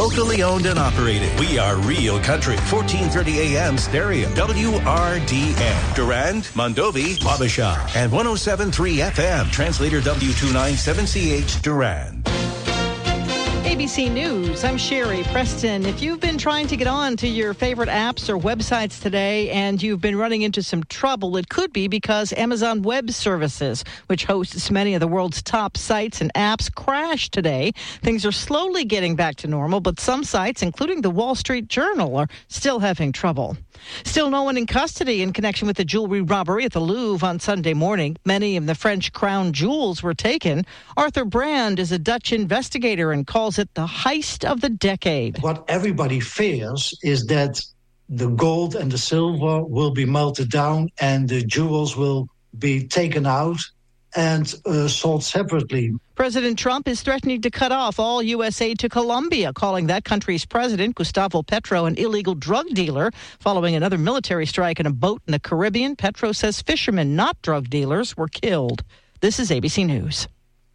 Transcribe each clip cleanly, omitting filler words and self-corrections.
Locally owned and operated. We are Real Country. 1430 AM stereo. WRDN. Durand, Mondovi, Wabasha. And 107.3 FM. Translator W297CH Durand. ABC News, I'm Sherry Preston. If you've been trying to get on to your favorite apps or websites today and you've been running into some trouble, it could be because Amazon Web Services, which hosts many of the world's top sites and apps, crashed today. Things are slowly getting back to normal, but some sites, including the Wall Street Journal, are still having trouble. Still no one in custody in connection with the jewelry robbery at the Louvre on Sunday morning. Many of the French crown jewels were taken. Arthur Brand is a Dutch investigator and calls it the heist of the decade. What everybody fears is that the gold and the silver will be melted down and the jewels will be taken out and sold separately. President Trump is threatening to cut off all U.S. aid to Colombia, calling that country's president, Gustavo Petro, an illegal drug dealer. Following another military strike on a boat in the Caribbean, Petro says fishermen, not drug dealers, were killed. This is ABC News.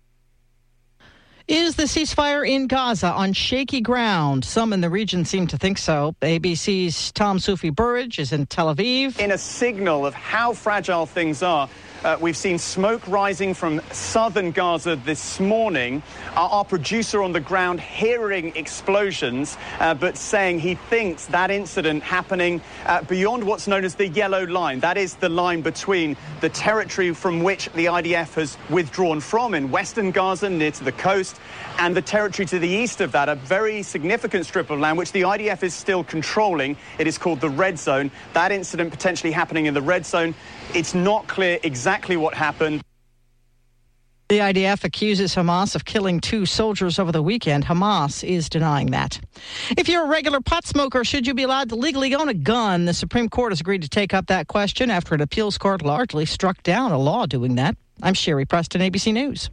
Is the ceasefire in Gaza on shaky ground? Some in the region seem to think so. ABC's Tom Soufi Burridge is in Tel Aviv. In a signal of how fragile things are, we've seen smoke rising from southern Gaza this morning. Our producer on the ground hearing explosions, but saying he thinks that incident happening beyond what's known as the yellow line. That is the line between the territory from which the IDF has withdrawn from in western Gaza near to the coast and the territory to the east of that, a very significant strip of land which the IDF is still controlling. It is called the Red Zone. That incident potentially happening in the Red Zone. It's not clear exactly what happened. The IDF accuses Hamas of killing 2 soldiers over the weekend. Hamas is denying that. If you're a regular pot smoker, should you be allowed to legally own a gun? The Supreme Court has agreed to take up that question after an appeals court largely struck down a law doing that. I'm Sherry Preston, ABC News.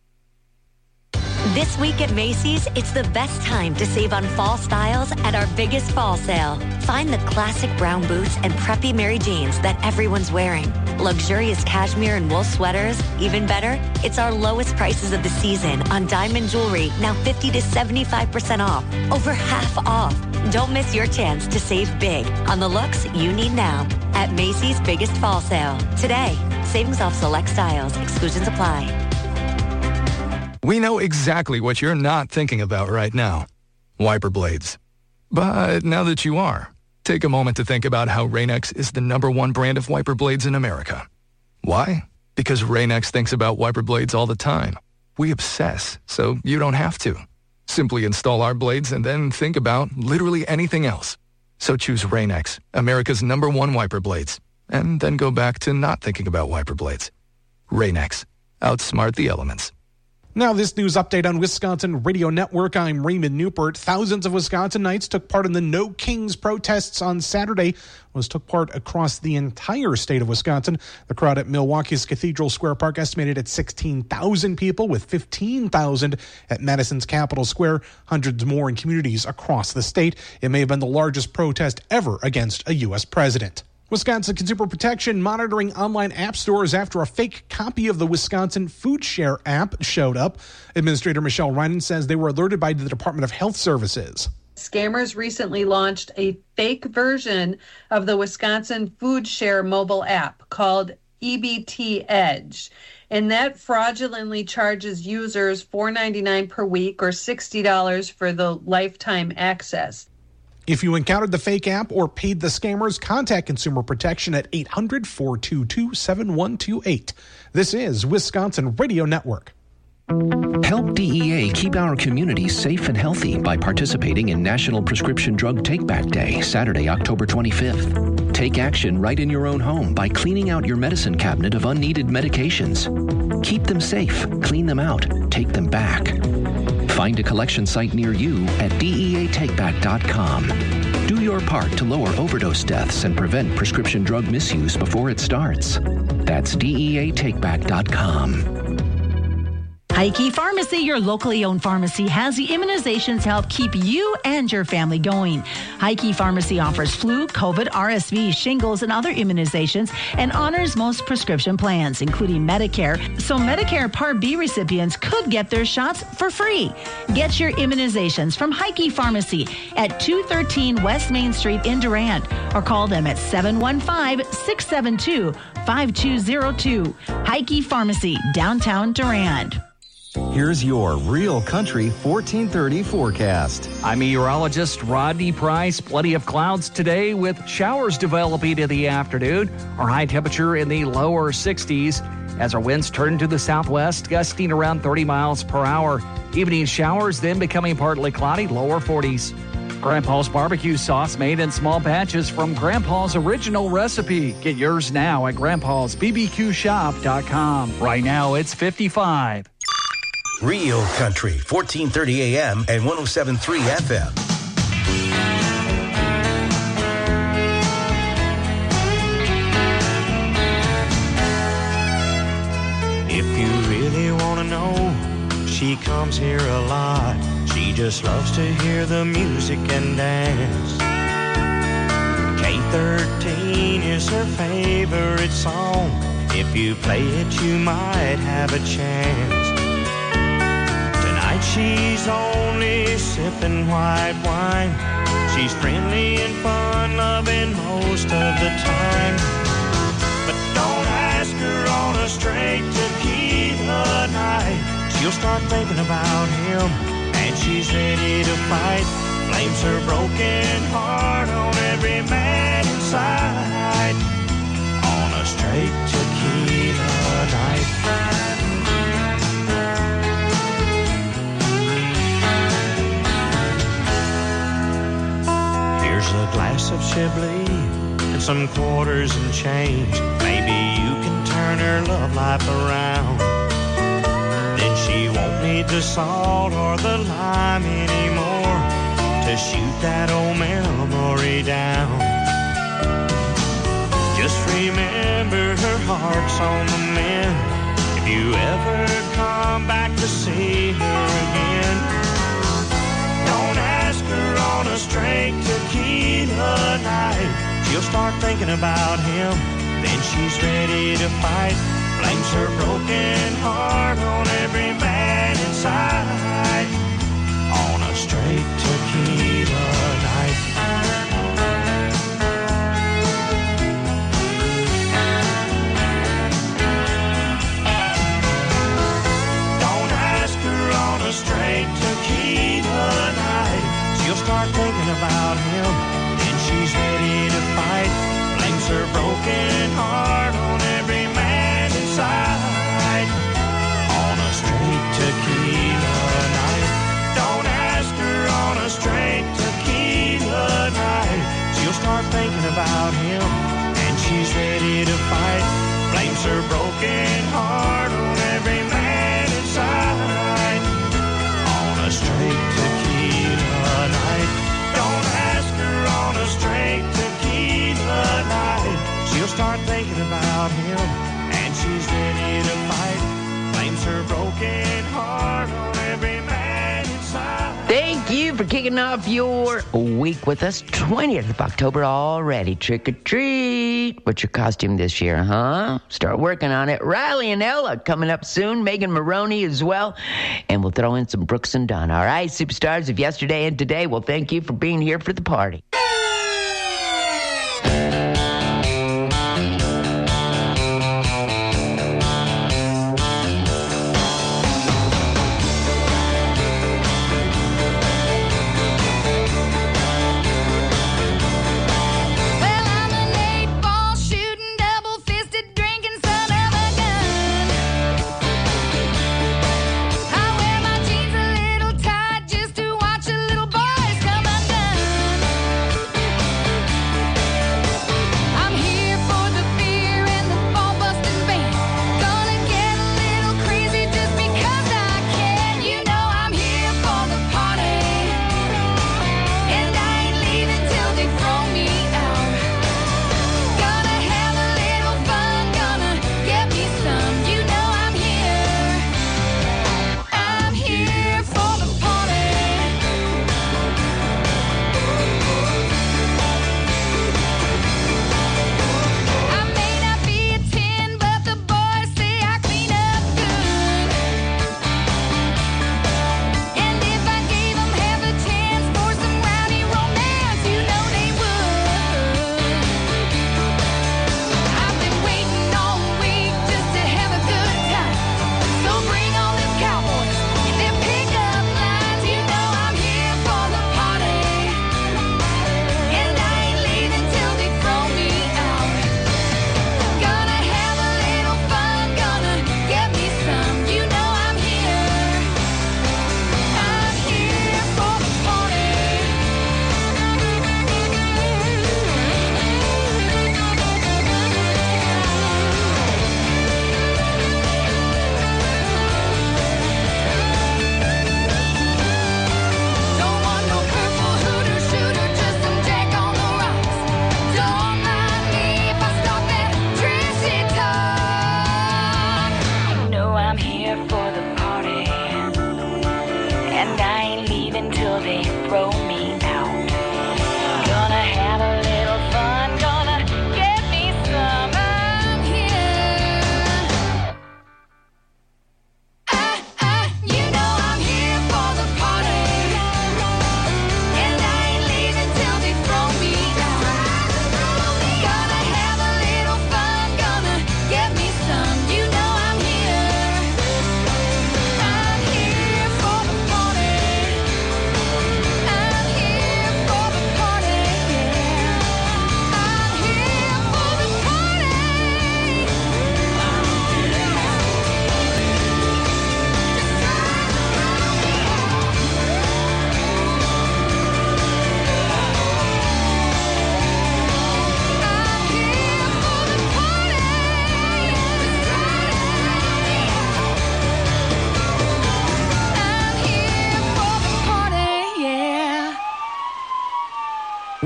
This week at Macy's, it's the best time to save on fall styles at our biggest fall sale. Find the classic brown boots and preppy Mary Janes that everyone's wearing. Luxurious cashmere and wool sweaters. Even better, it's our lowest prices of the season on diamond jewelry, now 50 to 75% off. Over half off. Don't miss your chance to save big on the looks you need now at Macy's biggest fall sale. Today, savings off select styles. Exclusions apply. We know exactly what you're not thinking about right now. Wiper blades. But now that you are, take a moment to think about how Rain-X is the #1 brand of wiper blades in America. Why? Because Rain-X thinks about wiper blades all the time. We obsess, so you don't have to. Simply install our blades and then think about literally anything else. So choose Rain-X, America's #1 wiper blades, and then go back to not thinking about wiper blades. Rain-X. Outsmart the elements. Now this news update on Wisconsin Radio Network. I'm Raymond Newport. Thousands of Wisconsinites took part in the No Kings protests on Saturday. Took part across the entire state of Wisconsin. The crowd at Milwaukee's Cathedral Square Park estimated at 16,000 people, with 15,000 at Madison's Capitol Square, hundreds more in communities across the state. It may have been the largest protest ever against a U.S. president. Wisconsin Consumer Protection monitoring online app stores after a fake copy of the Wisconsin Food Share app showed up. Administrator Michelle Reinen says they were alerted by the Department of Health Services. Scammers recently launched a fake version of the Wisconsin Food Share mobile app called EBT Edge. And that fraudulently charges users $4.99 per week or $60 for the lifetime access. If you encountered the fake app or paid the scammers, contact Consumer Protection at 800-422-7128. This is Wisconsin Radio Network. Help DEA keep our communities safe and healthy by participating in National Prescription Drug Take-Back Day, Saturday, October 25th. Take action right in your own home by cleaning out your medicine cabinet of unneeded medications. Keep them safe, clean them out, take them back. Find a collection site near you at DEATakeback.com. Do your part to lower overdose deaths and prevent prescription drug misuse before it starts. That's DEATakeback.com. Heike Pharmacy, your locally owned pharmacy, has the immunizations to help keep you and your family going. Heike Pharmacy offers flu, COVID, RSV, shingles, and other immunizations and honors most prescription plans, including Medicare. So Medicare Part B recipients could get their shots for free. Get your immunizations from Heike Pharmacy at 213 West Main Street in Durand, or call them at 715-672-5202. Heike Pharmacy, downtown Durand. Here's your Real Country 1430 forecast. I'm meteorologist Rodney Price. Plenty of clouds today with showers developing in the afternoon. Our high temperature in the lower 60s as our winds turn to the southwest, gusting around 30 miles per hour. Evening showers then becoming partly cloudy, lower 40s. Grandpa's barbecue sauce made in small batches from Grandpa's original recipe. Get yours now at grandpa'sbbqshop.com. Right now it's 55. Real Country, 1430 AM and 107.3 FM. If you really want to know, she comes here a lot. She just loves to hear the music and dance. K13 is her favorite song. If you play it, you might have a chance. She's only sipping white wine. She's friendly and fun-loving most of the time. But don't ask her on a straight tequila night. She'll start thinking about him, and she's ready to fight. Blames her broken heart on every man inside. On a straight tequila night. Here's a glass of Chablis and some quarters and change. Maybe you can turn her love life around. Then she won't need the salt or the lime anymore to shoot that old memory down. Just remember her heart's on the mend. If you ever come back to see her again, don't ask her on a straight tequila night. She'll start thinking about him, then she's ready to fight. Blames her broken heart on every man inside. On a straight tequila night. Don't ask her on a straight tequila night. She'll start thinking about him, then she's ready to fight. Blames her broken heart on every man inside. On a straight tequila night. Don't ask her on a straight tequila night. She'll start thinking about him, and she's ready to fight. Blames her broken heart on every man inside. On a straight tequila night. Don't ask her on a straight tequila night. She'll start thinking about him, and she's ready to fight. Blames her broken heart on every man inside. Thank you for kicking off your week with us. 20th of October already. Trick or treat. What's your costume this year, huh? Start working on it. Riley and Ella coming up soon. Megan Maroney as well. And we'll throw in some Brooks and Dunn. All right, superstars of yesterday and today. Well, thank you for being here for the party.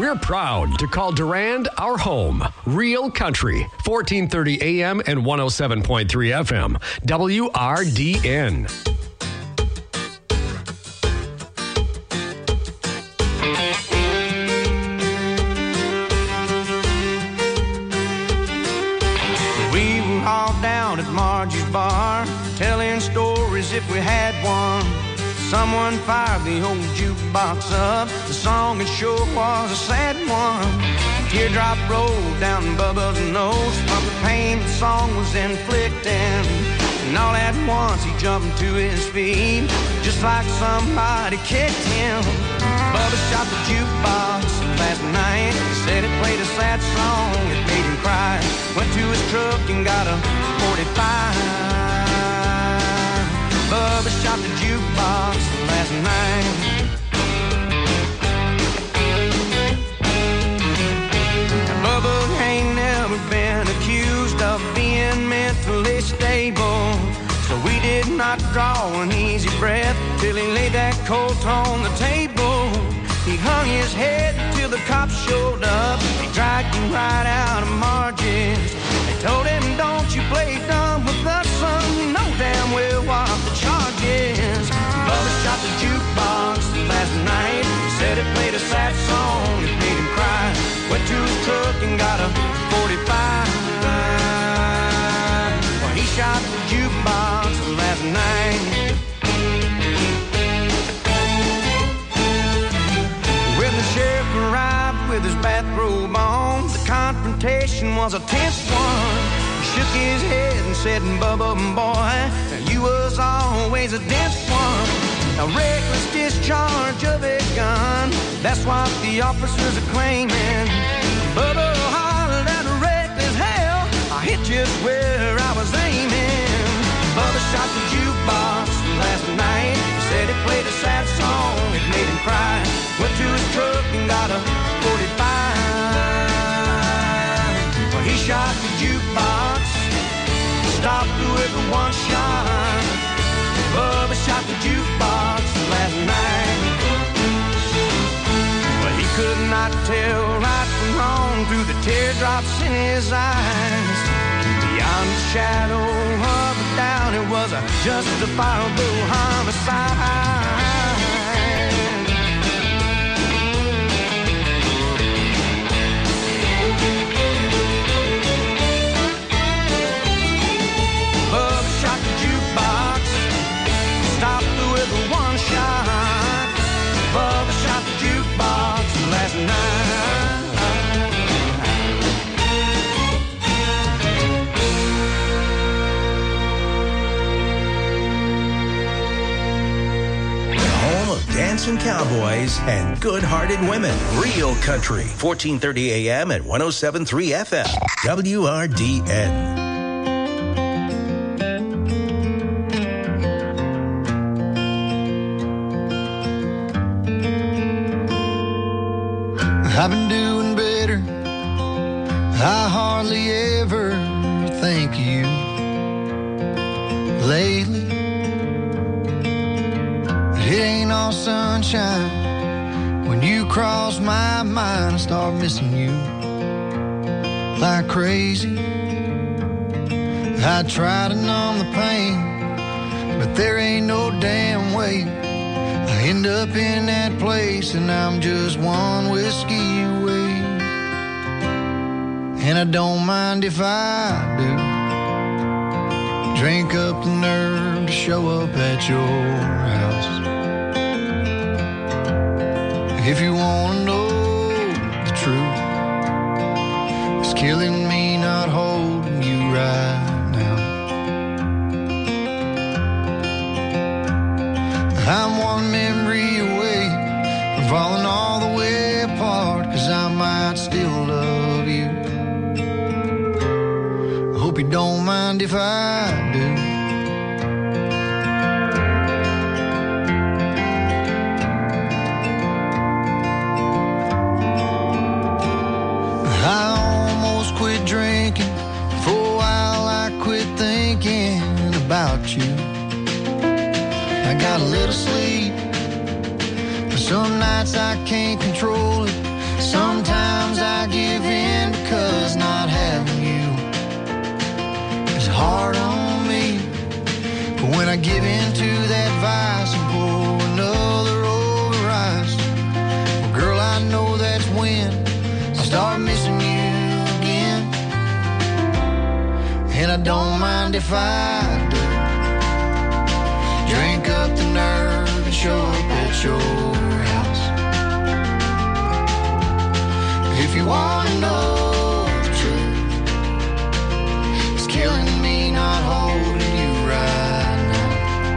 We're proud to call Durand our home. Real Country, 1430 AM and 107.3 FM. WRDN. We were all down at Margie's bar, telling stories if we had one. Someone fired the old jukebox up. The song it sure was a sad one. Teardrop rolled down Bubba's nose from the pain the song was inflicting. And all at once he jumped to his feet, just like somebody kicked him. Bubba shot the jukebox last night. He said it played a sad song, it made him cry. Went to his truck and got a 45. Bubba shot the jukebox last night. Now, Bubba ain't never been accused of being mentally stable, so we did not draw an easy breath till he laid that Colt on the table. He hung his head till the cops showed up. They dragged him right out of Margie's. They told him, don't you play dumb with us, son. You know damn well what the charge is. Bubba shot the jukebox last night. He said it played a sad song, it made him cry. Went to his truck and got a 45. Well, he shot the jukebox last night. When the sheriff arrived with his bathrobe on, the confrontation was a tense one. He shook his head and said, Bubba, boy, you was always a dense one. A reckless discharge of a gun, that's what the officers are claiming. Bubba hollered at a reckless hell, I hit just where I was aiming. Bubba shot the jukebox last night. He said it played a sad song, it made him cry. Went to his truck and got a 45. Well, he shot the jukebox, stopped whoever one shot. Bubba shot the jukebox last night. Well, he could not tell right from wrong through the teardrops in his eyes. Beyond the shadow of a doubt, it was a justifiable homicide. Bubba shot the jukebox, stopped with one shot. Bubba shot the jukebox last night. Home of dancing cowboys and good-hearted women. Real Country, 1430 AM and 107.3 FM. WRDN. I've been doing better. I hardly ever think of you lately. It ain't all sunshine. When you cross my mind, I start missing you like crazy. I try to numb the pain, but there ain't no damn way. I end up in that place and I'm just one whiskey away. And I don't mind if I do drink up the nerve to show up at your house. If you want to know the truth, it's killing me not holding you right now. I'm one memory away from falling all the way apart, 'cause I might still love you. I hope you don't mind if I do. I almost quit drinking. For a while I quit thinking about you. I got a little sleep, but some nights I can't control it. Sometimes I give in because not having you is hard on me. But when I give in to that vice and pour another over ice, well, girl, I know that's when I start missing you again. And I don't mind if I do drink up the nerve and show up at your house. If you want to know the truth, it's killing me not holding you right now.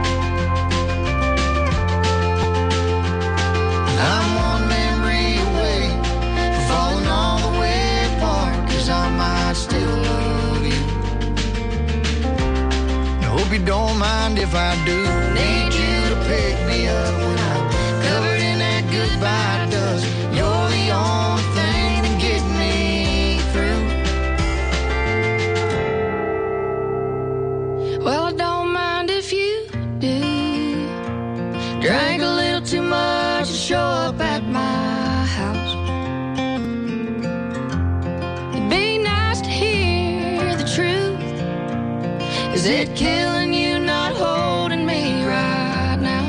And I'm one memory away from falling all the way apart, 'cause I might still love you. I hope you don't mind if I do need you to pick me up when I'm covered in that goodbye dust. You're the only thing that gets me through. Well, I don't mind if you do. Drank a little too much to show up at my house. It'd be nice to hear the truth. Is it killing you not holding me right now?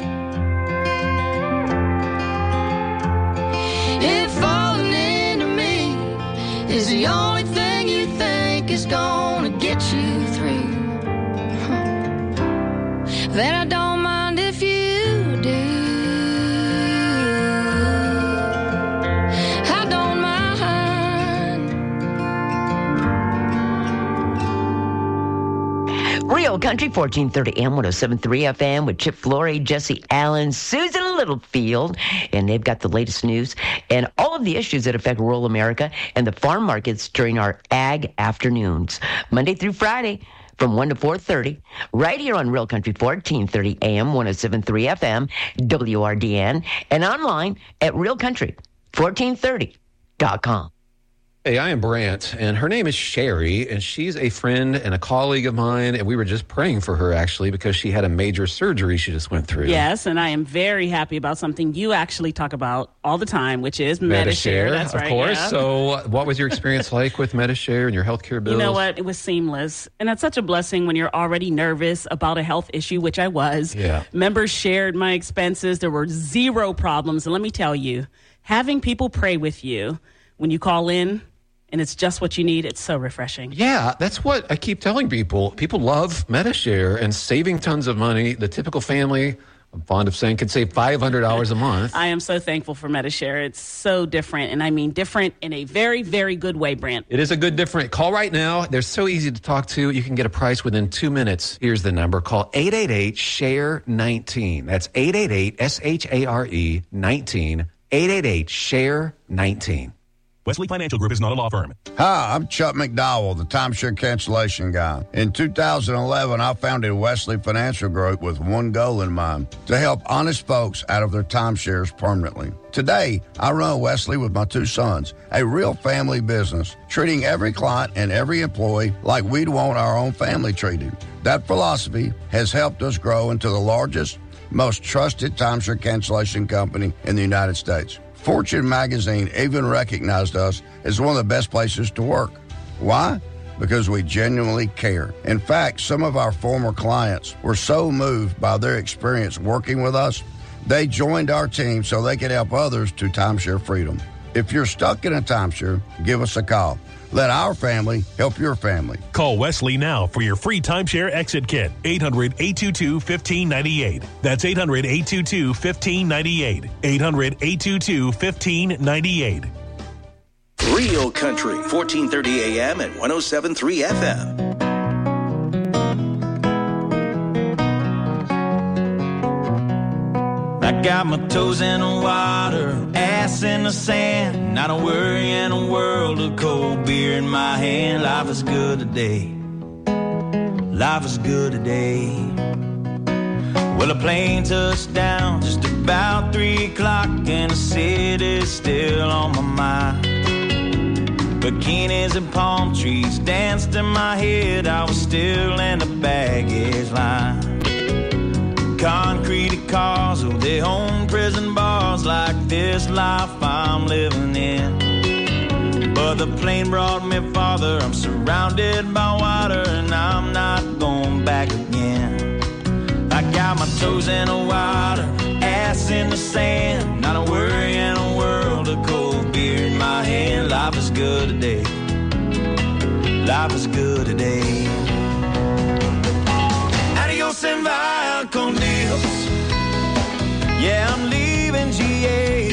If falling into me is the only thing you think is gonna get you through, then I don't mind if you do. I don't mind. Real Country, 1430 AM, 107.3 FM with Chip Flory, Jesse Allen, Susan Littlefield, and they've got the latest news and all of the issues that affect rural America and the farm markets during our Ag Afternoons, Monday through Friday from 1 to 4:30, right here on Real Country, 1430 AM, 107.3 FM, WRDN, and online at realcountry1430.com. Hey, I am Brant, and her name is Sherry, and she's a friend and a colleague of mine, and we were just praying for her, actually, because she had a major surgery she just went through. Yes, and I am very happy about something you actually talk about all the time, which is Medi-Share. That's right, of course. Yeah. So what was your experience like with Medi-Share and your healthcare bills? You know what? It was seamless, and that's such a blessing when you're already nervous about a health issue, which I was. Yeah. Members shared my expenses. There were zero problems, and let me tell you, having people pray with you when you call in, and it's just what you need, it's so refreshing. Yeah, that's what I keep telling people. People love Medi-Share and saving tons of money. The typical family, I'm fond of saying, can save $500 a month. I am so thankful for Medi-Share. It's so different, and I mean different in a very, very good way, Brant. It is a good different. Call right now. They're so easy to talk to. You can get a price within 2 minutes. Here's the number. Call 888-SHARE-19. That's 888-SHARE-19. 888-SHARE-19. Wesley Financial Group is not a law firm. Hi, I'm Chuck McDowell, the timeshare cancellation guy. In 2011, I founded Wesley Financial Group with one goal in mind, to help honest folks out of their timeshares permanently. Today, I run Wesley with my two sons, a real family business, treating every client and every employee like we'd want our own family treated. That philosophy has helped us grow into the largest, most trusted timeshare cancellation company in the United States. Fortune magazine even recognized us as one of the best places to work. Why? Because we genuinely care. In fact, some of our former clients were so moved by their experience working with us, they joined our team so they could help others to timeshare freedom. If you're stuck in a timeshare, give us a call. Let our family help your family. Call Wesley now for your free timeshare exit kit. 800-822-1598. That's 800-822-1598. 800-822-1598. Real Country, 1430 AM and 107.3 FM. I got my toes in the water, ass in the sand, not a worry in a world of cold beer in my hand. Life is good today. Life is good today. Well, a plane touched down just about 3 o'clock, and the city's still on my mind. Bikinis and palm trees danced in my head. I was still in the baggage line. Concrete cars, oh, they own prison bars. Like this life I'm living in. But the plane brought me farther. I'm surrounded by water and I'm not going back again. I got my toes in the water, ass in the sand, not a worry in a world of cold beer in my hand. Life is good today. Life is good today. Adios and via con Dios. Yeah, I'm leaving GA.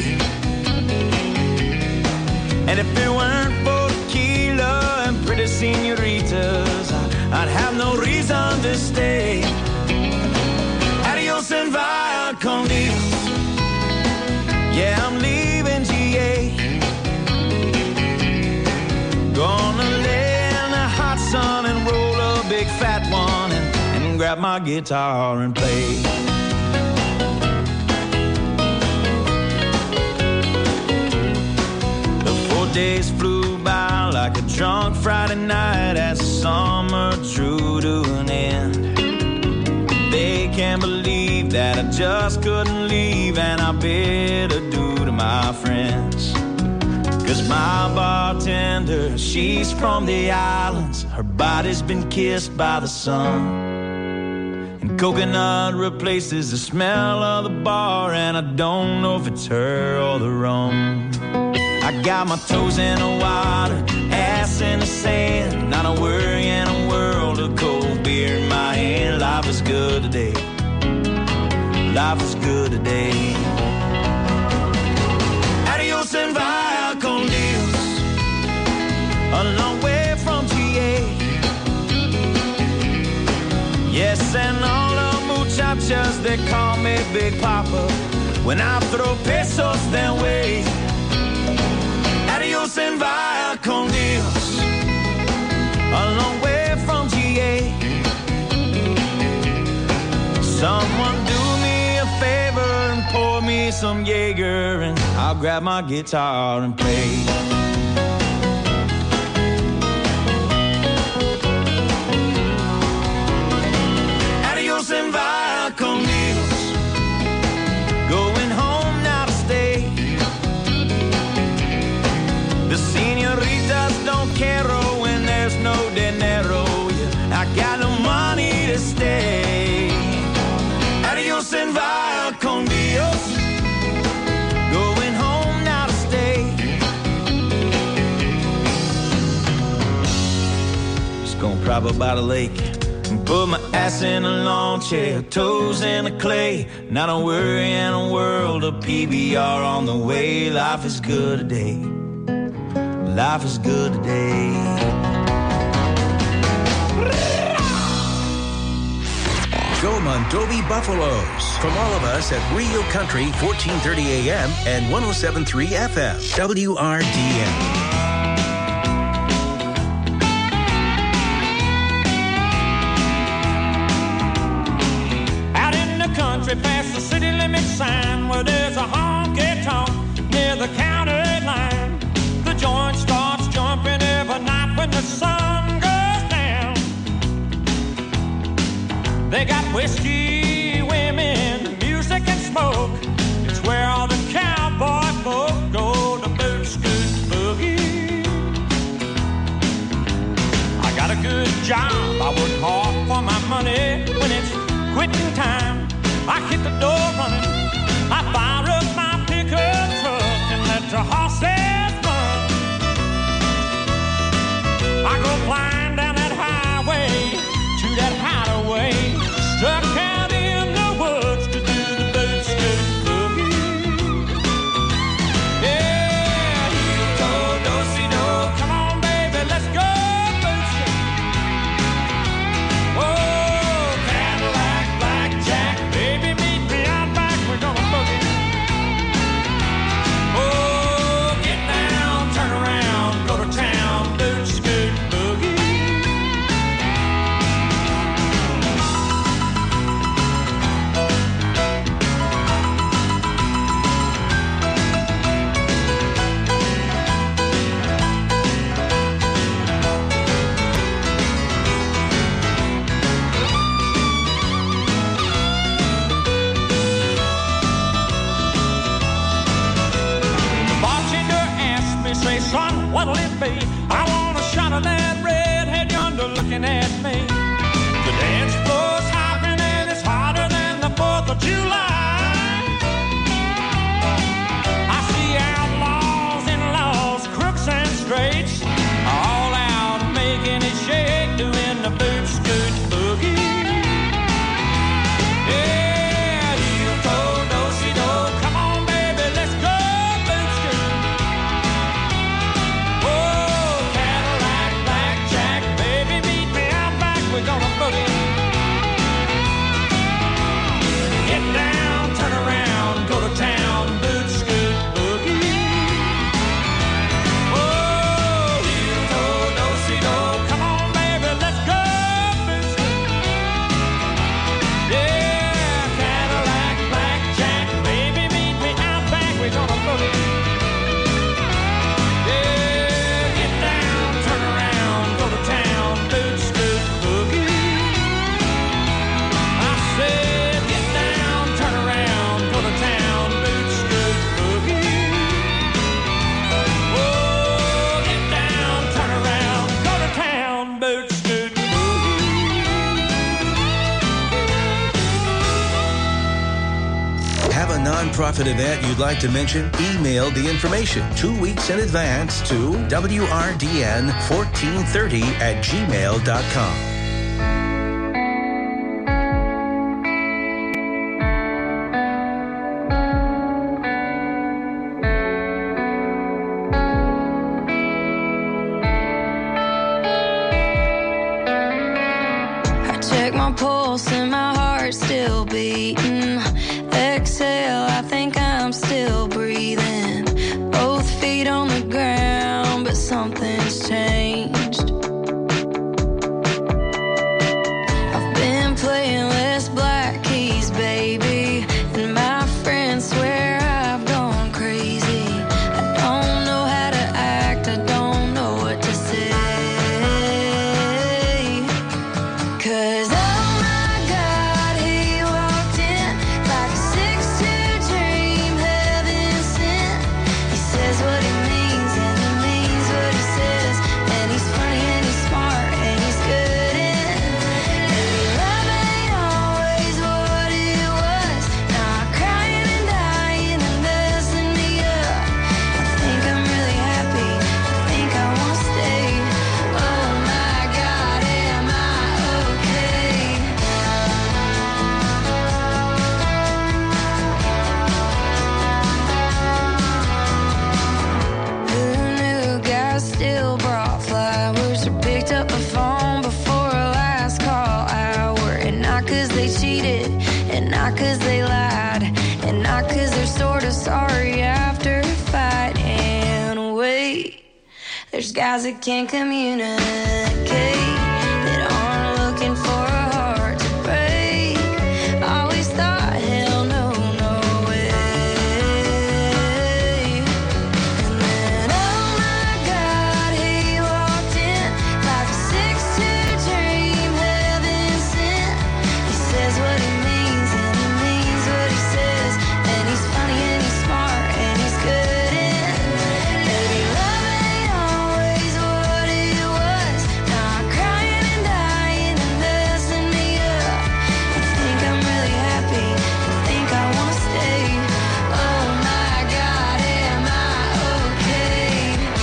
And if it weren't for tequila and pretty senoritas, I'd have no reason to stay. Adios and via con Dios. Yeah, I'm leaving GA. Gonna lay in the hot sun and roll a big fat one and grab my guitar and play. The 4 days flew by like a drunk Friday night as the summer drew to an end. They can't believe that I just couldn't leave, and I bid adieu to my friends. 'Cause my bartender, she's from the islands. Her body's been kissed by the sun. And coconut replaces the smell of the bar, and I don't know if it's her or the rum. I got my toes in the water, ass in the sand, not a worry in a world of cold beer in my hand. Life is good today. Life is good today. Adios and via con Dios. A long way from GA. Yes, and all the muchachas, they call me Big Papa when I throw pesos their way. Adios and via con Dios. A long way from GA. Someone do me a favor and pour me some Jaeger, and I'll grab my guitar and play. Adios and via con Dios. Going home now to stay. The senoritas don't care when there's no dinero. Yeah, I got no money to stay. Adios and via con Dios. Going home now to stay. Just gonna prop up by the lake and put my ass in a lawn chair, toes in the clay. Not a worry in a world of PBR on the way. Life is good today. Life is good today. Go Mondovi Buffaloes. From all of us at Real Country 1430 AM and 107.3 FM. WRDN. Out in the country past the city limit sign where there's a honky-tonk near the county line. The joint starts jumping every night when the sun goes down. They got whiskey, women, music and smoke. It's where all the cowboy folk go to boot scoot boogie. I got a good job, I work hard for my money. When it's quitting time, I hit the door running. I fire up my pickup truck and let the horses run. I go flying down that highway to that hideaway, stuck out in the woods to do the boot scoot boogie. Yeah, heel toe, do-si-do, come on baby, let's go boot scoot. Oh, Cadillac, blackjack, baby meet me out back, we're gonna boogie. Oh, nonprofit event you'd like to mention? Email the information 2 weeks in advance to wrdn1430@gmail.com. Check my pulse and my heart's still beating. Exhale, I think I'm still breathing. Both feet on the ground, but something's changed. I've been playing less black keys, baby, and my friends swear I've gone crazy. I don't know how to act, I don't know what to say. 'Cause oh my God, he walked in like a 6'2" dream, heaven sent. He says what he means and he means what he says. And he's funny and he's smart and he's good in. Maybe love ain't always what it was. Now I'm crying and dying and messing me up. I think I'm really happy, I think I won't stay. Oh my God, am I okay? Who knew guys still brought flowers or picked up the phone before a last call hour? And not 'cause they cheated, and not 'cause they lied, and not 'cause they're sort of sorry after a fight. And wait, there's guys that can't communicate, that aren't looking for a heart to break. Always thought, hell no, no way. And then, oh my God, he walked in like a 6'2" dream, heaven sent. He says what he means and he means what he says. And he's funny and he's smart and he's good in. Maybe love ain't always what it was. Now I'm crying and dying and messing me up. I think I'm really happy, I think I won't stay. Oh my God, am I okay?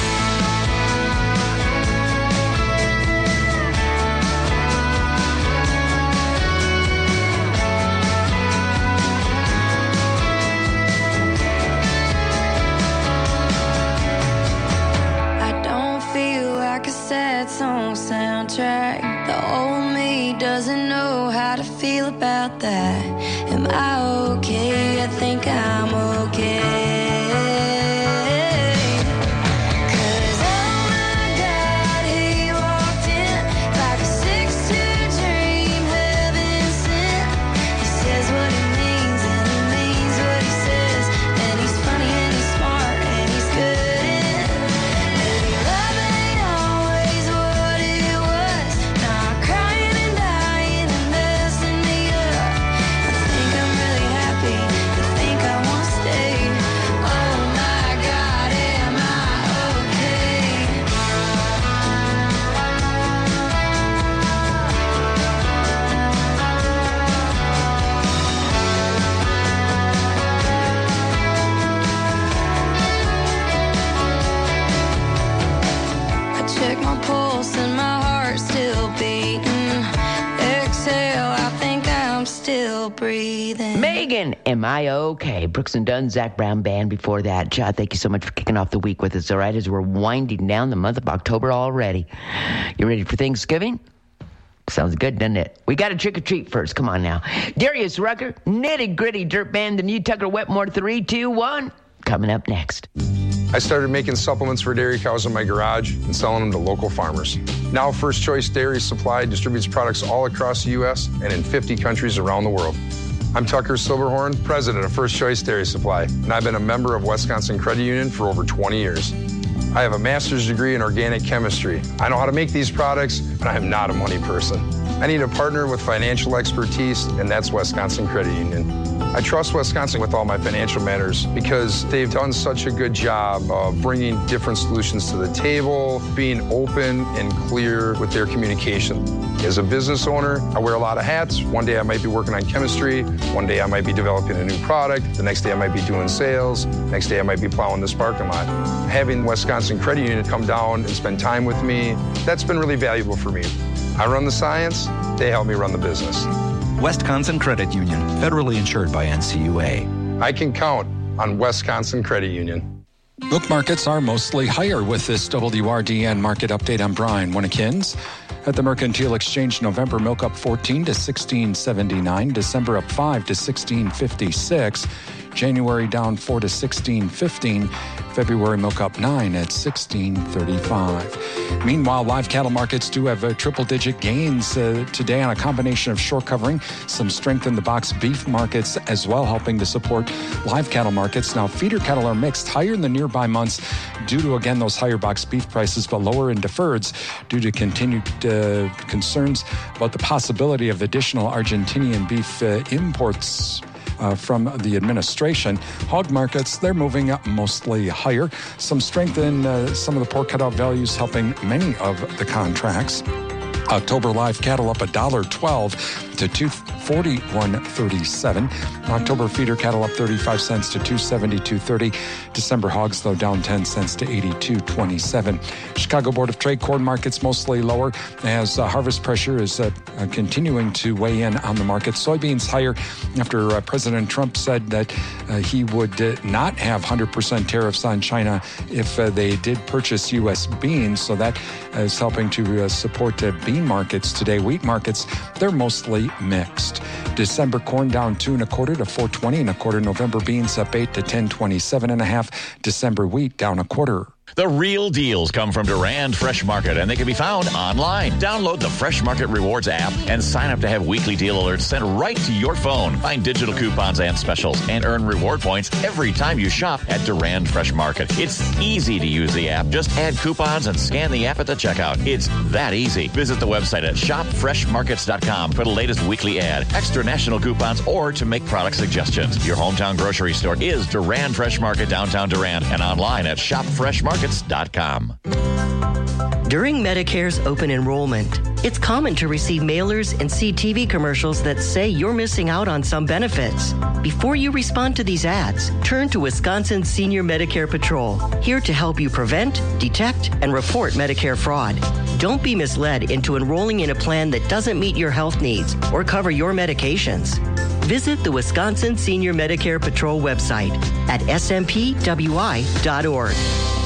I don't feel like a sad song soundtrack. The old me doesn't know how to feel about that. Am I okay? I think I'm okay. 'Cause oh my God, he walked in like a 6'2" dream, heaven sent. He says what he means and he means what he says. And he's funny and he's smart and he's good in. Maybe love ain't always what it was. Now I'm crying and dying and messing me up. I think I'm really happy, I think I won't stay. Oh my God, am I okay? I check my pulse and my heart's still beating. Exhale, I think I'm still breathing. Megan, am I okay? Brooks and Dunn, Zach Brown Band before that. Chad, thank you so much for kicking off the week with us, all right, as we're winding down the month of October already. You ready for Thanksgiving? Sounds good, doesn't it? We got a trick or treat first. Come on now. Darius Rucker, Nitty Gritty Dirt Band, the new Tucker Wetmore 3, 2, 1. Coming up next. I started making supplements for dairy cows in my garage and selling them to local farmers. Now First Choice Dairy Supply distributes products all across the U.S. and in 50 countries around the world. I'm Tucker Silverhorn, president of First Choice Dairy Supply, and I've been a member of Wisconsin Credit Union for over 20 years. I have a master's degree in organic chemistry. I know how to make these products, but I am not a money person. I need a partner with financial expertise, and that's Wisconsin Credit Union. I trust Wisconsin with all my financial matters because they've done such a good job of bringing different solutions to the table, being open and clear with their communication. As a business owner, I wear a lot of hats. One day I might be working on chemistry. One day I might be developing a new product. The next day I might be doing sales. Next day I might be plowing this parking lot. Having Wisconsin Credit Union come down and spend time with me, that's been really valuable for me. I run the science, they help me run the business. Wisconsin Credit Union, federally insured by NCUA. I can count on Wisconsin Credit Union. Milk markets are mostly higher with this WRDN market update. I'm Brian Winnekins. At the Mercantile Exchange, November milk up 14 to 16.79, December up 5 to 16.56, January down 4 to 16.15, February milk up 9 at 16.35. Meanwhile, live cattle markets do have triple-digit gains today on a combination of short covering, some strength in the box beef markets as well, helping to support live cattle markets. Now, feeder cattle are mixed, higher in the nearby months due to, again, those higher box beef prices, but lower in deferreds due to continued concerns about the possibility of additional Argentinian beef imports from the administration. Hog markets, they're moving up mostly higher. Some strength in some of the pork cutout values helping many of the contracts. October live cattle up $1.12 to $241.37. October feeder cattle up 35 cents to $272.30. December hogs, though, down 10 cents to $82.27. Chicago Board of Trade corn markets mostly lower as harvest pressure is continuing to weigh in on the market. Soybeans higher after President Trump said that he would not have 100% tariffs on China if they did purchase U.S. beans. So that is helping to support bean markets today. Wheat markets, they're mostly mixed. December corn down 2 1/4 to 4.20 1/4. November beans up 8 to 10.27 1/2. December wheat down 1/4. The real deals come from Durand Fresh Market, and they can be found online. Download the Fresh Market Rewards app and sign up to have weekly deal alerts sent right to your phone. Find digital coupons and specials and earn reward points every time you shop at Durand Fresh Market. It's easy to use the app. Just add coupons and scan the app at the checkout. It's that easy. Visit the website at shopfreshmarkets.com for the latest weekly ad, extra national coupons, or to make product suggestions. Your hometown grocery store is Durand Fresh Market, downtown Durand, and online at shopfreshmarkets.com. During Medicare's open enrollment, it's common to receive mailers and see TV commercials that say you're missing out on some benefits. Before you respond to these ads, turn to Wisconsin Senior Medicare Patrol, here to help you prevent, detect, and report Medicare fraud. Don't be misled into enrolling in a plan that doesn't meet your health needs or cover your medications. Visit the Wisconsin Senior Medicare Patrol website at smpwi.org.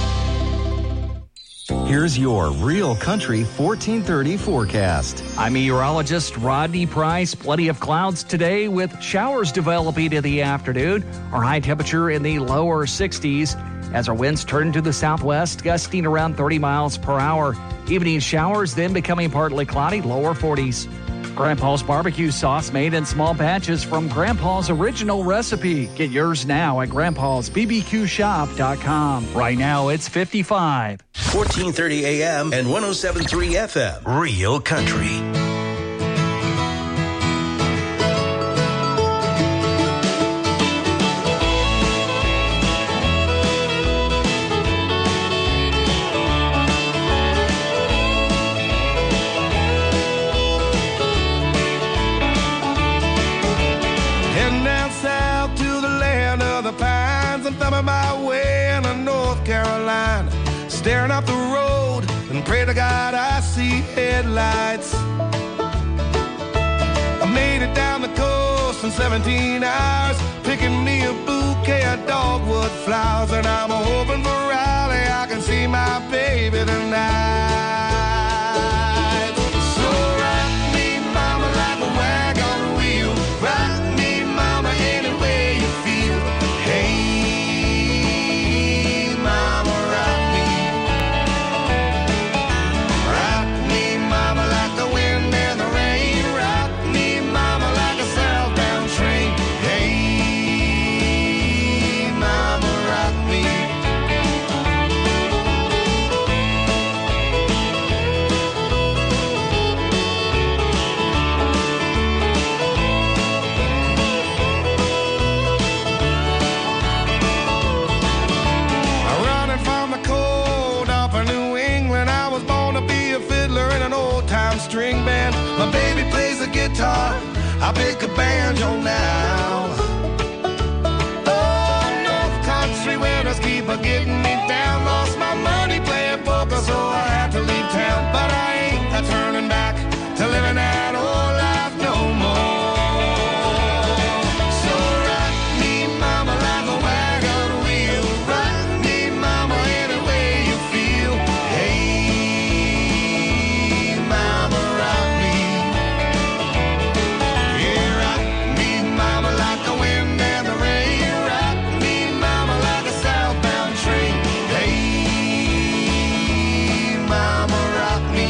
Here's your Real Country 1430 forecast. I'm meteorologist Rodney Price. Plenty of clouds today with showers developing in the afternoon. Our high temperature in the lower 60s as our winds turn to the southwest, gusting around 30 miles per hour. Evening showers then becoming partly cloudy, lower 40s. Grandpa's barbecue sauce made in small batches from Grandpa's original recipe. Get yours now at grandpa'sbbqshop.com. Right now it's 55. 1430 AM and 107.3 FM. Real Country. Staring up the road and pray to God I see headlights. I made it down the coast in 17 hours, picking me a bouquet of dogwood flowers, and I'm hoping for Raleigh I can see my baby tonight. So rock me, mama, like a wagon wheel. Rock me, mama, any way you feel. Hey, mama, rock me. Rock me, mama, like the wind and the rain. Rock me, mama, like a southbound train. Hey, mama, rock me. banjo now. Oh, North Country winters keep getting me down. Lost my money playing poker, so I had to leave town. But I ain't turning back to living that old life no more. So rock me, mama, like a wagon wheel. Rock me, mama, any way you feel. Hey, mama, rock me. Yeah, rock me, mama, like the wind and the rain. Rock me, mama, like a southbound train. Hey, mama, rock me.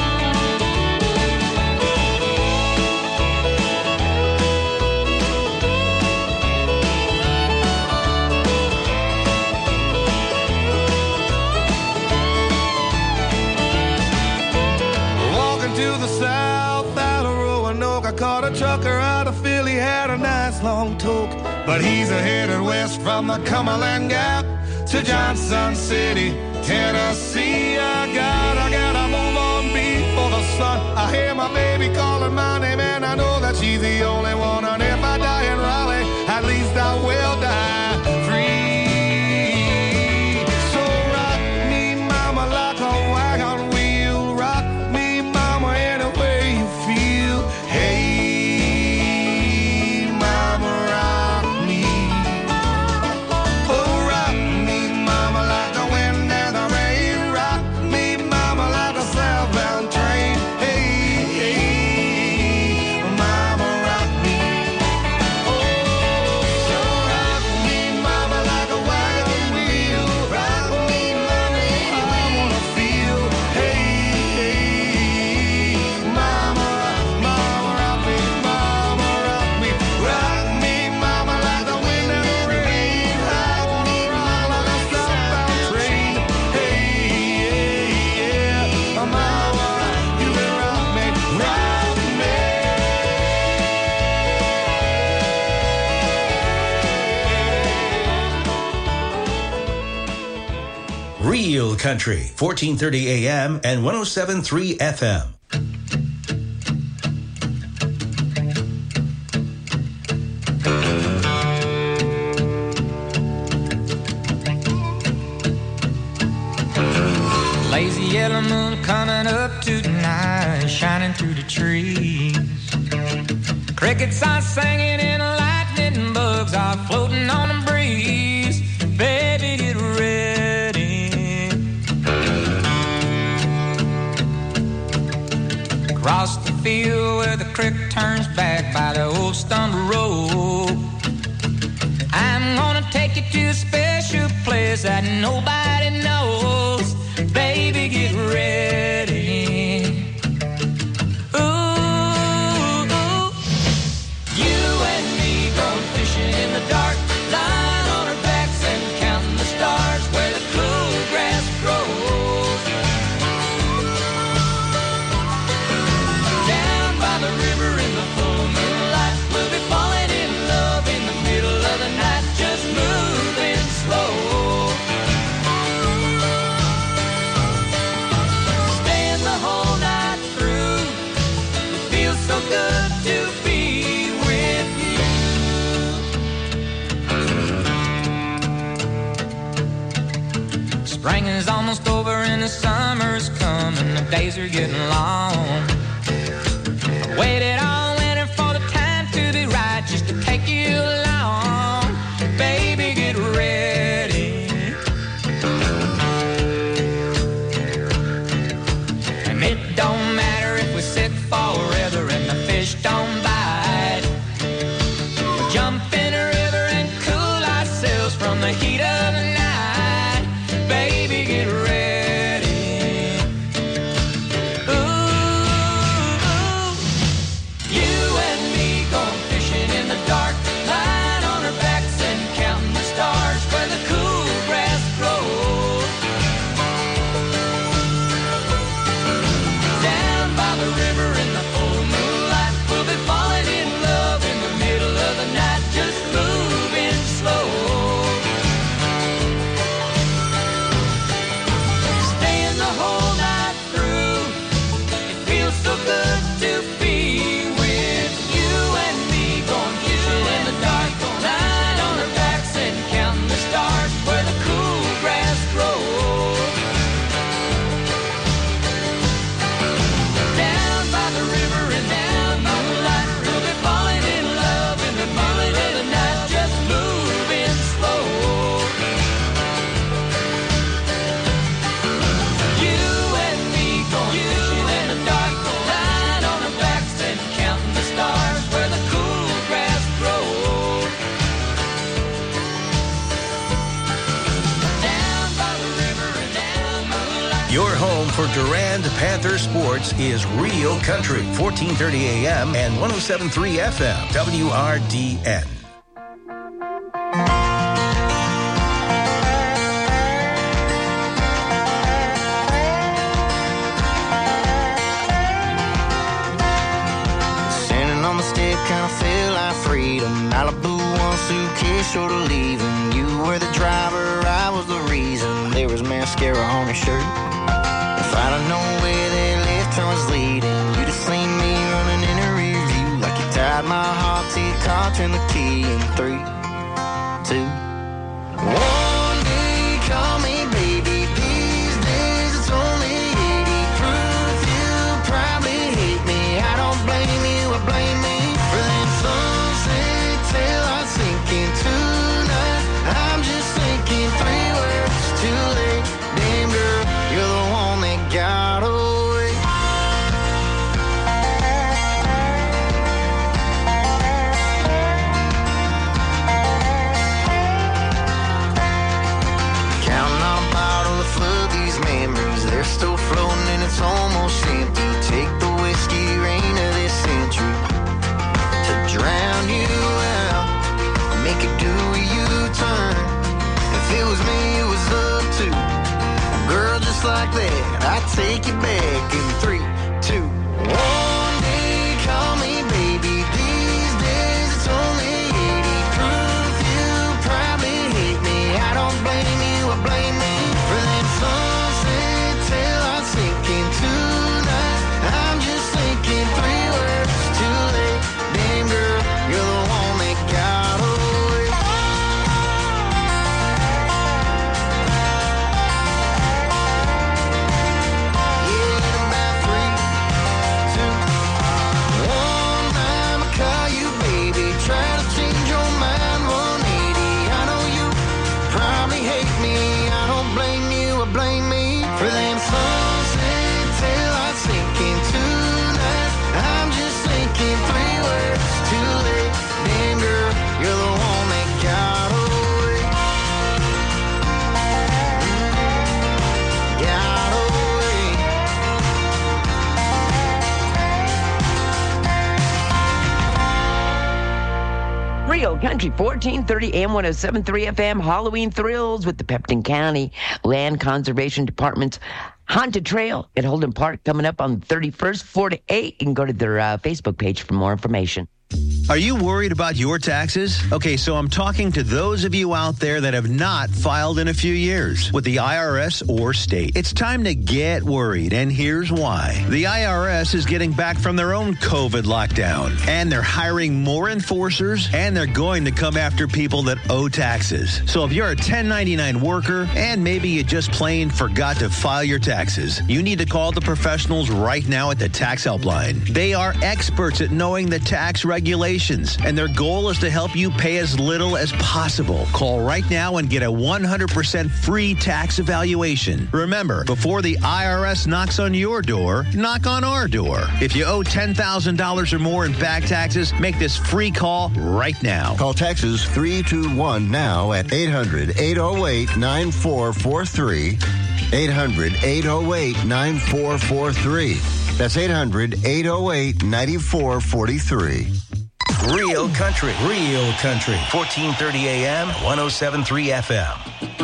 Walking to the south out of Roanoke, I caught a trucker out of Philly, had a nice long toke. But he's headed west from the Cumberland Gap to Johnson City, Tennessee. I gotta move on before the sun. I hear my baby calling my name, and I know that she's the only one. And if I die in Raleigh, at least I will die free. So rock me, mama, like a wagon wheel. Rock me, mama, any way you feel. Hey, mama, rock me. Oh, rock me, mama, like the wind and the rain. Rock me, mama, like a southbound train. Hey, hey, mama, rock me. Oh, so rock me, mama, like a wagon wheel. Rock me, mama, any way I wanna feel. Hey, hey, mama, mama, rock me, mama, rock me. Rock me, mama, like the wind and the rain. Rock me, mama, like a southbound train. Hey, hey, yeah, mama, you can rock me, rock me. Real Country, 1430 AM and 107.3 FM. Lazy yellow moon coming up tonight, shining through the trees. Crickets are singing and lightning bugs are floating on the breeze. Baby, get ready. Across the field where the creek turns back by the old stump road, I'm gonna take you to a special place that nobody knows. Baby, get ready. Ooh, you and me going fishing in the dark, lying on our backs and counting the stars where the cool grass grows. Down by the river in the full moonlight, we'll be falling in love in the middle of the night, just moving slow. Staying the whole night through, it feels so good to be with you. Spring is almost over and the summer's coming, the days are getting long. I waited all winter for the time to be right, just to take you along. Baby, get ready. And it don't matter if we're sick forever and the fish don't bite. We'll jump in a river and cool ourselves from the heat of the night. Baby, get ready. Ooh, Your home for Durand Panther sports is Real Country, 1430 AM and 107.3 FM, WRDN. Standing on the step, kinda feel like freedom. Malibu, one suitcase short of leaving. You were the driver, I was the reason. There was mascara on your shirt. If I'd have known where that left turn was leading, you'd have seen me running in a rear view like you tied my heart to your car, turn the key in 3, 2, 1 day, call me baby. These days it's only 80 proof. You probably hate me. I don't blame you, I blame me for them sunset till I sink into night. I'm just thinking 3 words too late. Damn girl, you're the one that got away. Counting on a bottle to flood these memories. They're still floating and it's almost empty. Take the whiskey rain of this century to drown you out, make it do a U-turn. If it was me, it was up to girl, just like that, I'd take you back in 3, 2, 1 day, call me baby. These days it's only 80 proof. You probably hate me. I don't blame you, I blame me for them sunset till I sink into night. I'm just thinking 3 words too late. Damn girl, you're the one that got away. Real Country, 1430 AM 107.3 FM, Halloween Thrills with the Pepton County Land Conservation Department's Haunted Trail at Holden Park coming up on the 31st, 4 to 8. You can go to their Facebook page for more information. Are you worried about your taxes? Okay, so I'm talking to those of you out there that have not filed in a few years with the IRS or state. It's time to get worried, and here's why. The IRS is getting back from their own COVID lockdown, and they're hiring more enforcers, and they're going to come after people that owe taxes. So if you're a 1099 worker, and maybe you just plain forgot to file your taxes, you need to call the professionals right now at the Tax Helpline. They are experts at knowing the tax regulations, and their goal is to help you pay as little as possible. Call right now and get a 100% free tax evaluation. Remember, before the IRS knocks on your door, knock on our door. If you owe $10,000 or more in back taxes, make this free call right now. Call Taxes 321 now at 800-808-9443. 800-808-9443. That's 800-808-9443. Real Country, 1430 AM, 107.3 FM.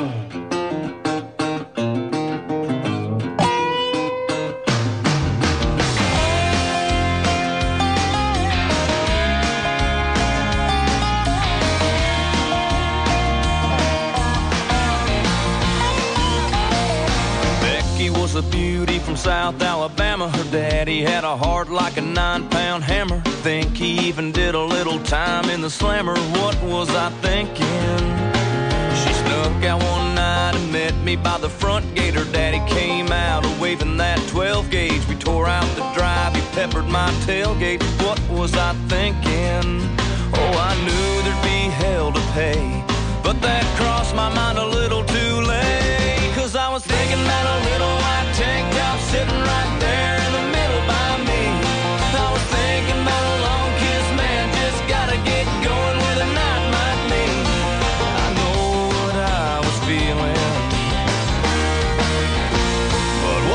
Was a beauty from South Alabama. Her daddy had a heart like a 9-pound hammer. Think he even did a little time in the slammer. What was I thinking? She snuck out one night and met me by the front gate. Her daddy came out waving that 12 gauge. We tore out the drive, he peppered my tailgate. What was I thinking? Oh, I knew there'd be hell to pay, but that crossed my mind a little too late. 'Cause I was thinking about a little white tank top sitting right there in the middle by me. I was thinking about a long kiss, man, just gotta get going with a night like me. I know what I was feeling, but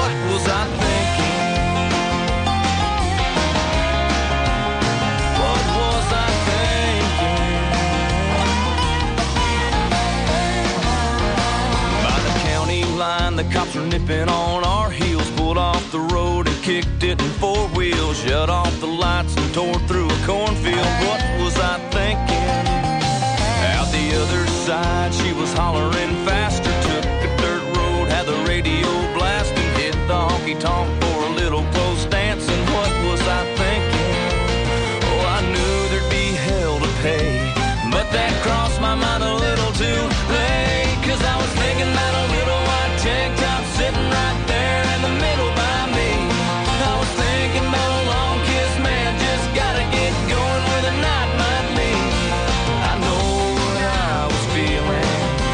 nipping on our heels, pulled off the road and kicked it in four wheels, shut off the lights and tore through a cornfield. What was I thinking? Out the other side, she was hollering faster, took a dirt road, had the radio blasting, hit the honky-tonk for a little close dancing. What was I thinking? Oh, I knew there'd be hell to pay, but that crossed my mind a little too late, 'cause I was thinking about a little white tank top sitting right there in the middle by me. I was thinking about a long kiss, man, just gotta get going where the night might be. I know what I was feeling,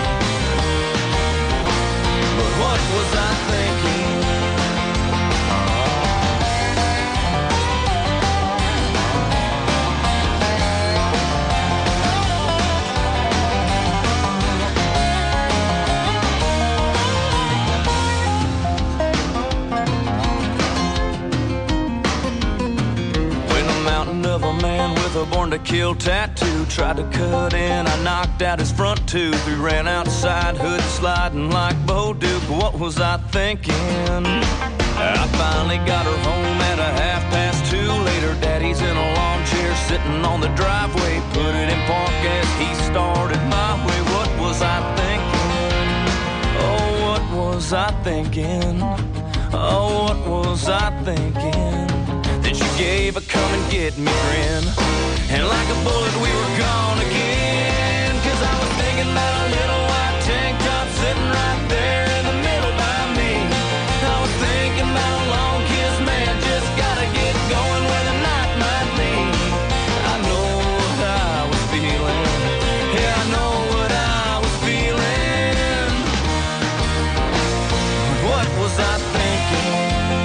but what was I thinking? Of a man with a born to kill tattoo tried to cut in, I knocked out his front tooth. We ran outside, hood sliding like Bo Duke. What was I thinking? I finally got her home at a 2:30. Later, daddy's in a lawn chair sitting on the driveway, put it in park as he started my way. What was I thinking? Oh, what was I thinking? Oh, what was I thinking? Then she gave a come and get me grin, and like a bullet we were gone again. 'Cause I was thinking about a little white tank top sitting right there in the middle by me. I was thinking about a long kiss, man, just gotta get going where the night might be. I know what I was feeling, yeah, I know what I was feeling. What was I thinking?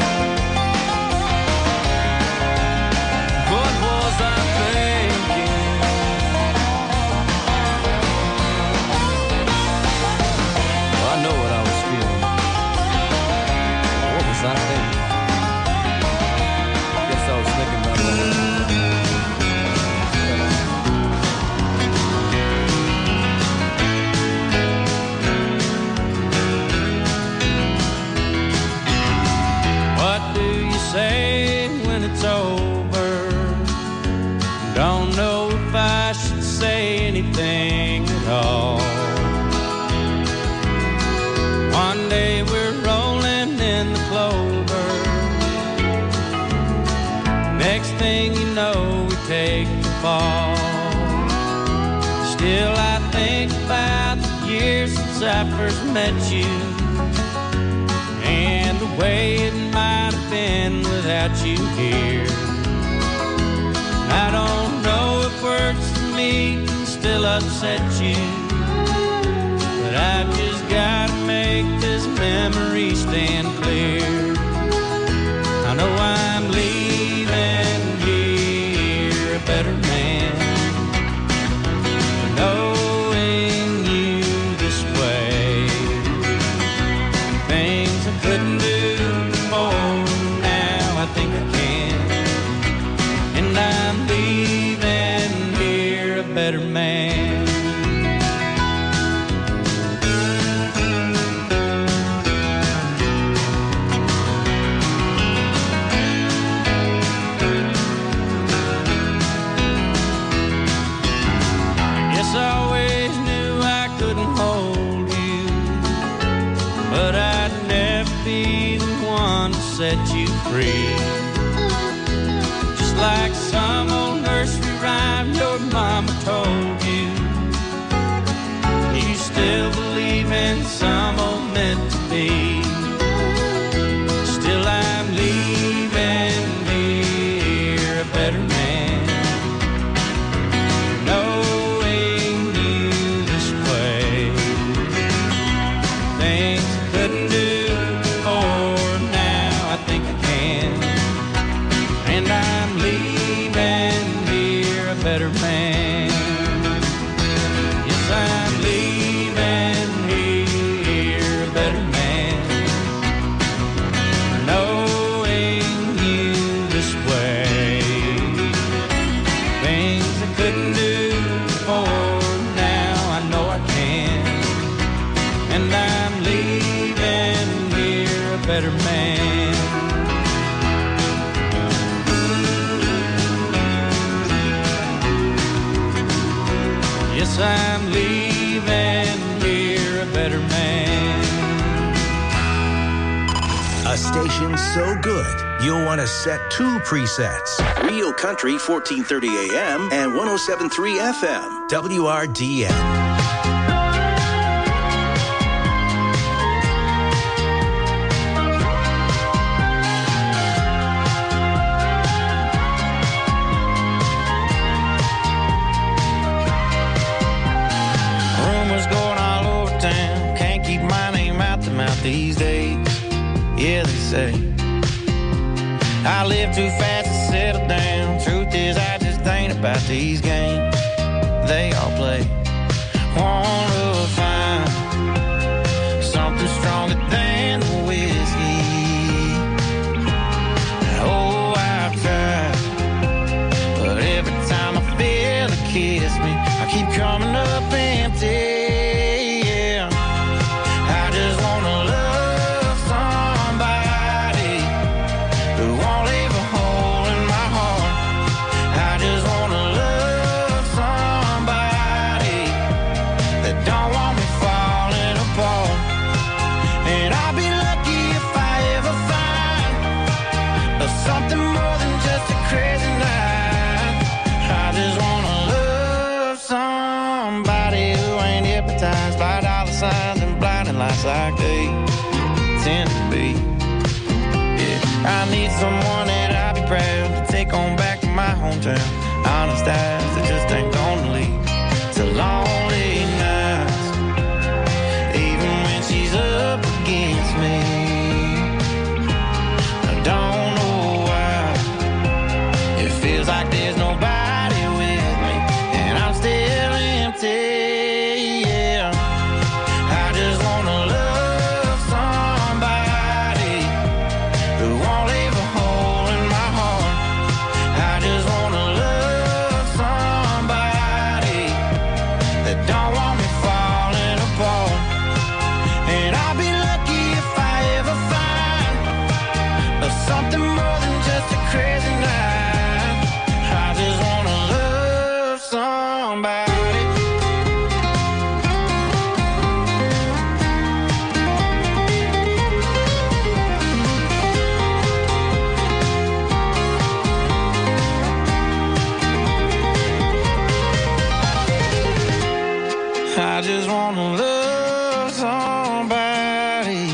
Say when it's over, don't know if I should say anything at all. One day we're rolling in the clover, next thing you know we take the fall. Still I think about the years since I first met you, and the way it might have been without you here. I don't know if words to me can still upset you, but I've just gotta make this memory stand clear. I know I'm leaving here a better man, knowing you this way. Things I couldn't do before, now I think I can. And I'm leaving here a better man. Yes, I always knew I couldn't hold you, but I'd never be the one to set you free. Just like some old nursery rhyme your mama told you, you still believe in some old meant to be. Still I'm leaving here a better man, knowing you this way. Things I couldn't do before, now I think I can. And I'm leaving here a better man. Yes, I'm leaving here a better man. A station so good, you'll want to set 2 presets. Real Country 1430 AM and 107.3 FM. WRDN. These days, yeah, they say I live too fast to settle down. Truth is, I just ain't about these games they all play. Wanna find something stronger than the whiskey. Oh, I've tried, but every time I feel it kiss me, I keep coming up empty. Like they tend to be. Yeah, I need someone that I'll be proud to take on back to my hometown. Honest eyes that just ain't gonna lead to lonely nights, even when she's up against me. I don't know why it feels like there's nobody with me, and I'm still empty. I just wanna love somebody.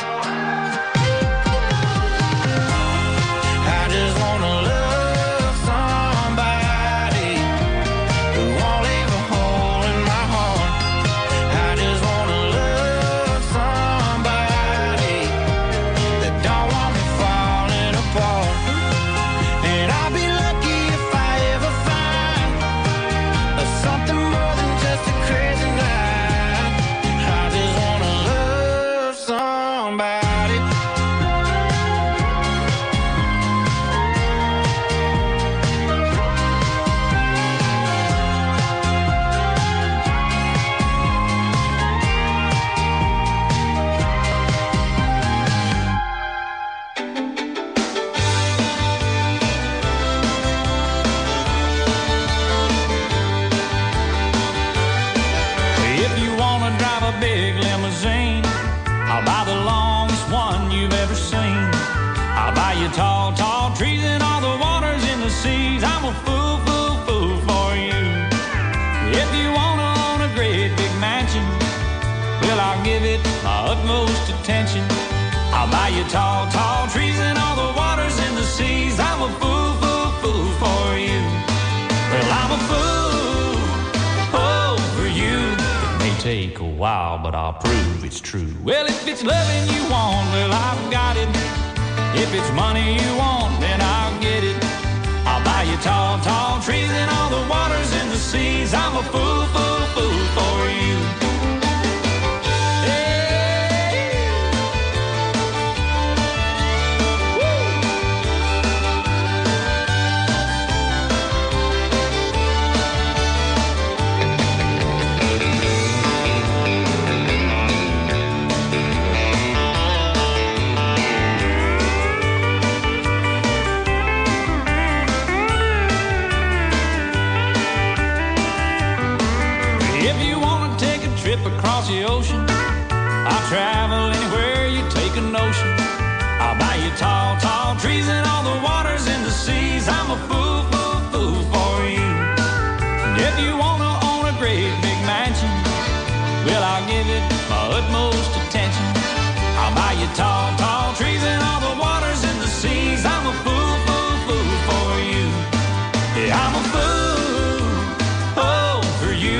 I just wanna love somebody who won't leave a hole in my heart. I just wanna love somebody that don't want me falling apart. And I'll be lucky if I ever find something more than just a crazy night. Tall, tall trees and all the waters in the seas. I'm a fool, fool, fool for you. If you wanna own a great big mansion, well, I'll give it my utmost attention. I'll buy you tall, tall trees and all the waters in the seas. I'm a fool, fool, fool for you. Well, I'm a fool, oh, for you. It may take a while, but I'll prove it's true. Well, if it's loving you want, well, I've got it. If it's money you want, then I'll get it. I'll buy you tall, tall trees and all the waters in the seas. I'm a fool, fool, fool for you. If you want to take a trip across the ocean, I'll travel anywhere you take a notion. I'll buy you tall, tall trees and all the waters in the seas. I'm a fool, fool, fool for you. And if you want to own a great big mansion, well, I'll give it my utmost attention. I'll buy you tall, tall